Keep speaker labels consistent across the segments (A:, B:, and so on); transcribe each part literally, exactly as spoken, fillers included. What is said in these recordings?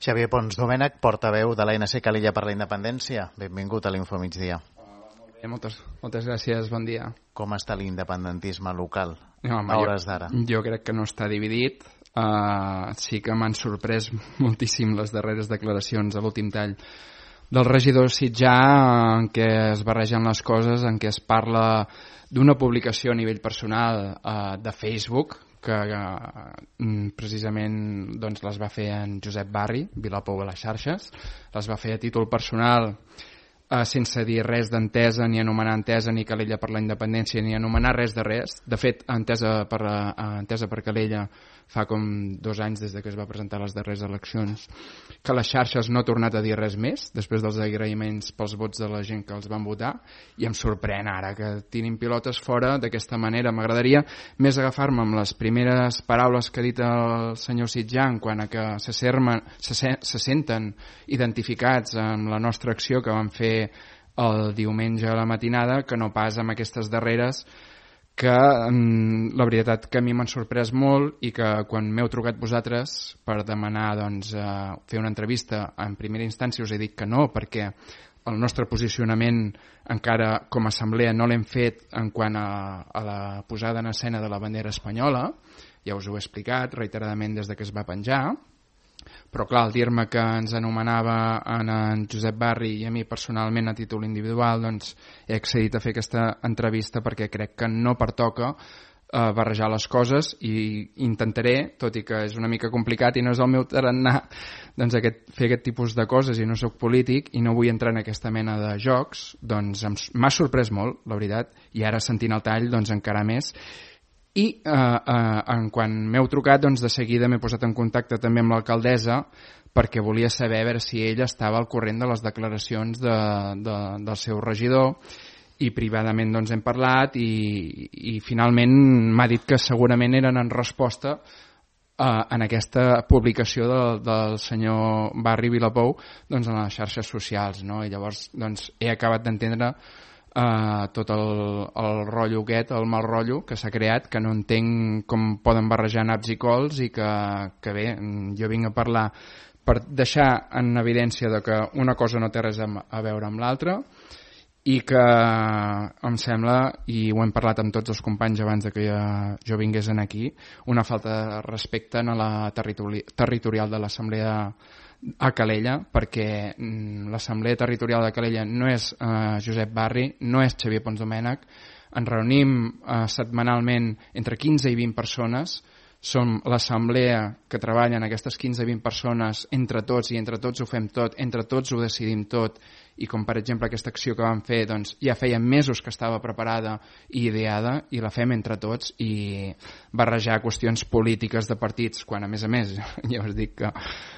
A: Xavier Pons Domènech, portaveu de l'A N C Calella per la Independència. Benvingut a l'Info Migdia.
B: Molt bé, moltes, moltes gràcies, bon dia.
A: Com està l'independentisme local
B: no, home,
A: a hores d'ara?
B: Jo, jo crec que no està dividit. Uh, sí que m'han sorprès moltíssim les darreres declaracions a l'últim tall del regidor Sitjà, en què es barregen les coses, en què es parla d'una publicació a nivell personal uh, de Facebook, que uh, precisament doncs, les va fer en Josep Barri, Vilapou a les xarxes, les va fer a títol personal uh, sense dir res d'entesa, ni anomenar entesa, ni Calella per la Independència, ni anomenar res de res. De fet, entesa per, uh, entesa per Calella fa com dos anys des de que es va presentar les darreres eleccions, que les xarxes no ha tornat a dir res més després dels agraïments pels vots de la gent que els van votar, i em sorprèn ara que tirin pilotes fora d'aquesta manera. M'agradaria més agafar-me amb les primeres paraules que ha dit el senyor Sitjà en quant a que se, sermen, se, se senten identificats amb la nostra acció que vam fer el diumenge a la matinada, que no pas amb aquestes darreres, que la veritat que a mi m'han sorprès molt, i que quan m'heu trucat vosaltres per demanar doncs, uh, fer una entrevista en primera instància us he dit que no, perquè el nostre posicionament encara com a assemblea no l'hem fet en quant a, a la posada en escena de la bandera espanyola. Ja us ho he explicat reiteradament des de que es va penjar, però clar, al dir-me que ens anomenava en, en Josep Barri i a mi personalment a títol individual, doncs he accedit a fer aquesta entrevista perquè crec que no pertoca eh, barrejar les coses, i intentaré, tot i que és una mica complicat i no és el meu tarannà, doncs aquest, fer aquest tipus de coses, i no sóc polític i no vull entrar en aquesta mena de jocs, doncs m'ha sorprès molt, la veritat, i ara sentint el tall doncs encara més. I eh, eh, en quan m'heu trucat, doncs de seguida m'he posat en contacte també amb l'alcaldessa perquè volia saber a veure si ella estava al corrent de les declaracions de, de, del seu regidor, i privadament doncs hem parlat, i, i finalment m'ha dit que segurament eren en resposta eh, en aquesta publicació de, del senyor Barri Vilapou doncs en les xarxes socials, no? I llavors doncs, he acabat d'entendre Uh, tot el, el rotllo aquest, el mal rotllo que s'ha creat, que no entenc com poden barrejar naps i cols, i que, que bé, jo vinc a parlar per deixar en evidència de que una cosa no té res a, a veure amb l'altra, i que em sembla, i ho hem parlat amb tots els companys abans de que jo, jo vingués aquí, una falta de respecte a la territori territorial de l'Assemblea a Calella, perquè l'Assemblea Territorial de Calella no és eh, Josep Barri, no és Xavier Pons Domènech. Ens reunim eh, setmanalment entre quinze i vint persones, som l'assemblea que treballa en aquestes quinze i vint persones entre tots, i entre tots ho fem tot, entre tots ho decidim tot, i com per exemple aquesta acció que vam fer doncs, ja feia mesos que estava preparada i ideada, i la fem entre tots, i barrejar qüestions polítiques de partits, quan a més a més ja us dic que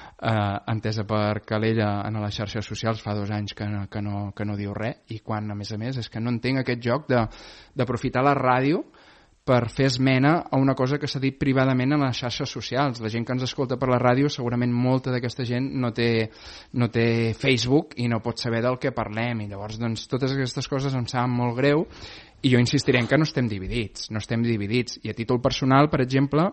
B: Uh, entesa per Calella en les xarxes socials fa dos anys que no, que no, que no diu res, i quan a més a més és que no entenc aquest joc d'aprofitar la ràdio per fer esmena a una cosa que s'ha dit privadament en les xarxes socials. La gent que ens escolta per la ràdio, segurament molta d'aquesta gent no té, no té Facebook i no pot saber del que parlem, i llavors doncs, totes aquestes coses em saben molt greu, i jo insistiré en que no estem dividits, no estem dividits. I a títol personal, per exemple,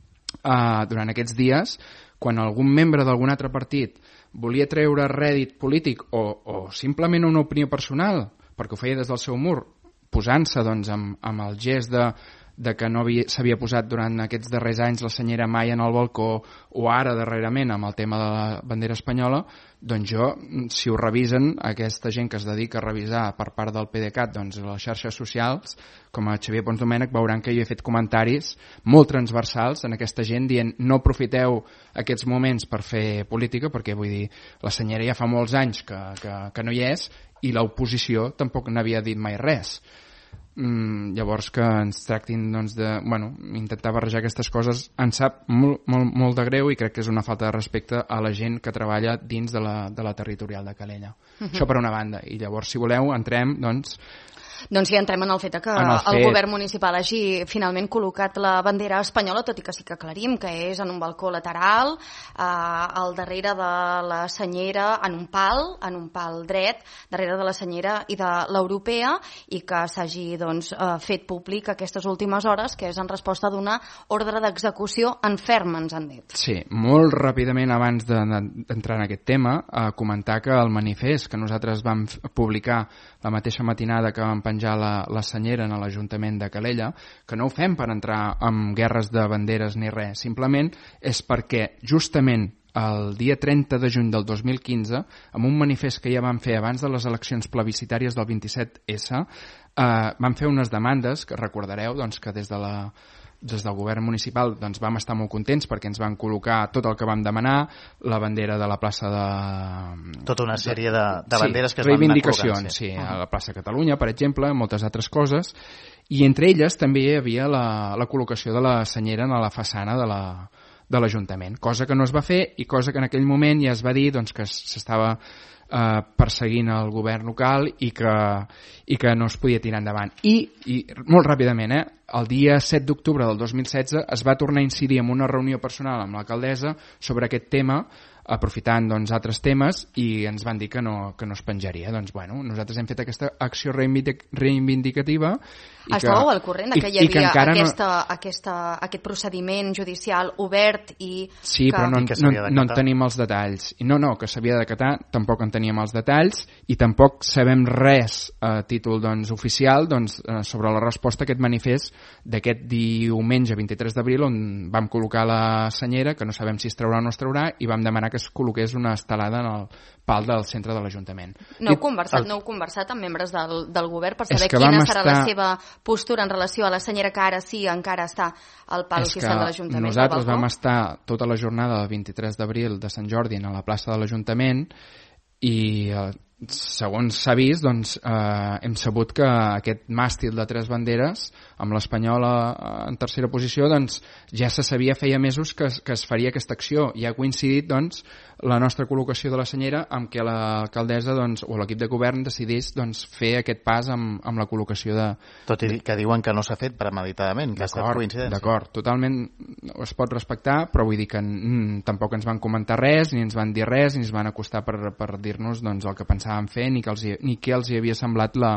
B: uh, durant aquests dies, quan algun membre d'algun altre partit volia treure rèdit polític o, o simplement una opinió personal, perquè ho feia des del seu mur, posant-se doncs, amb, amb el gest de, de que no s'havia posat durant aquests darrers anys la senyera mai en el balcó, o ara darrerament amb el tema de la bandera espanyola, doncs jo, si ho revisen, aquesta gent que es dedica a revisar per part del P D C A T doncs, les xarxes socials, com a Xavier Pons Domènech, veuran que jo he fet comentaris molt transversals en aquesta gent dient no aprofiteu aquests moments per fer política, perquè vull dir, la senyera ja fa molts anys que, que, que no hi és, i l'oposició tampoc n'havia dit mai res. Mm, llavors que ens tractin doncs, de bueno, intentar barrejar aquestes coses em sap molt, molt, molt de greu, i crec que és una falta de respecte a la gent que treballa dins de la, de la territorial de Calella. Uh-huh. Això per una banda. I llavors, si voleu, entrem doncs,
C: Doncs sí, entrem en el fet que
B: el,
C: el
B: fet...
C: govern municipal hagi finalment col·locat la bandera espanyola, tot i que sí que aclarim que és en un balcó lateral, eh, al darrere de la senyera, en un pal, en un pal dret, darrere de la senyera i de l'europea, i que s'hagi doncs, eh, fet públic aquestes últimes hores, que és en resposta d'una ordre d'execució en ferm, ens han dit.
B: Sí, molt ràpidament abans d'entrar en aquest tema, a comentar que el manifest que nosaltres vam publicar la mateixa matinada que vam penjar la, la senyera en l'Ajuntament de Calella, que no ho fem per entrar en guerres de banderes ni res, simplement és perquè justament el dia trenta de juny del dos mil quinze, amb un manifest que ja vam fer abans de les eleccions plebiscitàries del vint-i-set essa, eh, vam fer unes demandes que recordareu doncs, que des de la des del govern municipal doncs, vam estar molt contents perquè ens van col·locar tot el que vam demanar, la bandera de la plaça de...
A: Tota una sèrie de, de banderes
B: sí,
A: que es van anar
B: reivindicacions, sí,
A: uh -huh.
B: a la plaça Catalunya, per exemple, moltes altres coses, i entre elles també hi havia la, la col·locació de la senyera a la façana de la de l'Ajuntament, cosa que no es va fer i cosa que en aquell moment ja es va dir doncs, que s'estava eh, perseguint el govern local i que, i que no es podia tirar endavant. I, i molt ràpidament, eh, el dia set d'octubre del dos mil setze es va tornar a incidir en una reunió personal amb l'alcaldessa sobre aquest tema, aprofitant doncs, altres temes, i ens van dir que no, que no es penjaria. Doncs, bueno, nosaltres hem fet aquesta acció reivindicativa. I
C: Estàveu
B: que,
C: al corrent que hi havia aquesta, no... aquesta, aquest procediment judicial obert i...
B: Sí,
C: que...
B: però no,
A: que
B: no, no en tenim els detalls. I no, no, que s'havia d'acatar, tampoc en teníem els detalls i tampoc sabem res a títol doncs, oficial doncs, sobre la resposta a aquest manifest d'aquest diumenge vint-i-tres d'abril, on vam col·locar la senyera, que no sabem si es traurà o no es traurà, i vam demanar que es col·loqués una estelada en el pal del centre de l'Ajuntament.
C: No heu conversat, el... no heu conversat amb membres del, del govern per saber quina serà
B: estar...
C: la seva postura en relació a la senyera que ara sí encara està al pal oficial de l'Ajuntament?
B: Nosaltres vam estar tota la jornada del vint-i-tres d'abril de Sant Jordi a la plaça de l'Ajuntament i eh, segons s'ha vist, doncs, eh, hem sabut que aquest màstil de tres banderes, amb l'espanyola en tercera posició, doncs, ja se sabia feia mesos que es, que es faria aquesta acció. I ha coincidit doncs, la nostra col·locació de la senyera amb que l'alcaldessa doncs, o l'equip de govern decidís doncs, fer aquest pas amb, amb la col·locació de...
A: Tot i que diuen que no s'ha fet premeditadament, que ha estat coincidència.
B: D'acord, totalment es pot respectar, però vull dir que mm, tampoc ens van comentar res, ni ens van dir res, ni ens van acostar per, per dir-nos doncs, el que pensàvem fer, ni que els, ni què els hi havia semblat la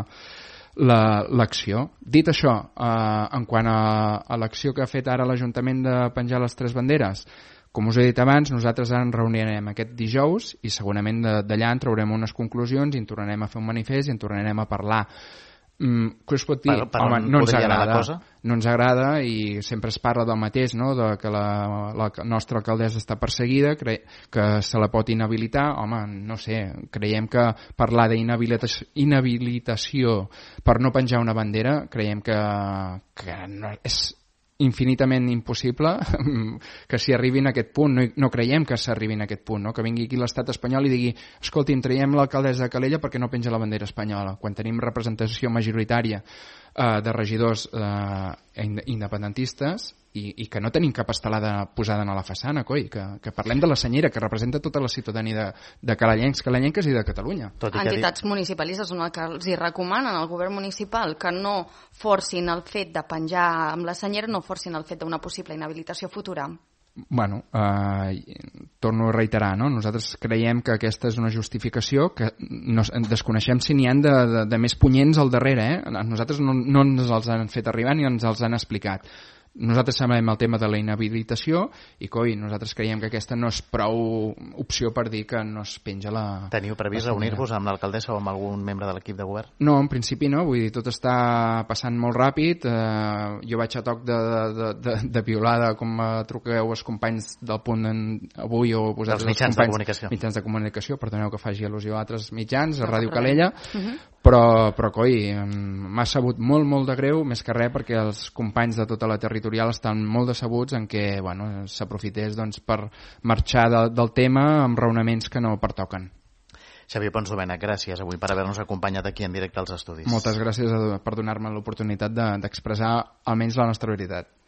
B: l'acció. La, Dit això, eh, en quant a, a l'acció que ha fet ara l'Ajuntament de penjar les tres banderes, com us he dit abans, nosaltres ara ens reunirem aquest dijous i segurament d'allà en traurem unes conclusions i en tornarem a fer un manifest i en tornarem a parlar. Mm, què us pot dir?
A: Per, per
B: Home, no ens agrada,
A: cosa?
B: no ens agrada i sempre es parla del mateix, no? De que la, la nostra alcaldessa està perseguida, cre que se la pot inhabilitar. Home, no sé, creiem que parlar d'inhabilitació per no penjar una bandera, creiem que, que no, és infinitament impossible que s'hi arribin a aquest punt. No, no creiem que s'arribin a aquest punt, no? Que vingui aquí l'estat espanyol i digui escolti'm, traiem l'alcaldessa de Calella perquè no penja la bandera espanyola, quan tenim representació majoritària eh, de regidors eh, independentistes i, i que no tenim cap estelada posada a la façana, coi, que, que parlem de la senyera, que representa tota la ciutadania de, de calellencs, calellenques i de Catalunya.
C: Entitats municipalistes són el que els hi recomanen al govern municipal que no forcin el fet de penjar amb la senyera, no forcin el fet d'una possible inhabilitació futura.
B: Bueno, eh, torno a reiterar, no? Nosaltres creiem que aquesta és una justificació que no, desconeixem si n'hi ha de, de, de més punyents al darrere, eh? Nosaltres no, no ens els han fet arribar ni ens els han explicat. Nosaltres sabem el tema de la inhabilitació i coi, nosaltres creiem que aquesta no és prou opció per dir que no es penja la...
A: Teniu previst reunir-vos amb l'alcaldessa o amb algun membre de l'equip de govern?
B: No, en principi no, vull dir, tot està passant molt ràpid, eh, jo vaig a toc de, de, de, de violada com truqueu els companys del Punt en, avui o vosaltres
A: els mitjans
B: els
A: de comunicació.
B: mitjans de comunicació, perdoneu que faci al·lusió a altres mitjans, a Ràdio Calella, uh -huh. però, però coi, m'ha sabut molt, molt de greu, més que res perquè els companys de tota la territorial estan molt decebuts en què bueno, s'aprofités doncs, per marxar de, del tema amb raonaments que no pertoquen.
A: Xavier Pons Domènech, gràcies avui per haver-nos acompanyat aquí en directe als estudis.
B: Moltes gràcies per donar-me l'oportunitat d'expressar almenys la nostra veritat.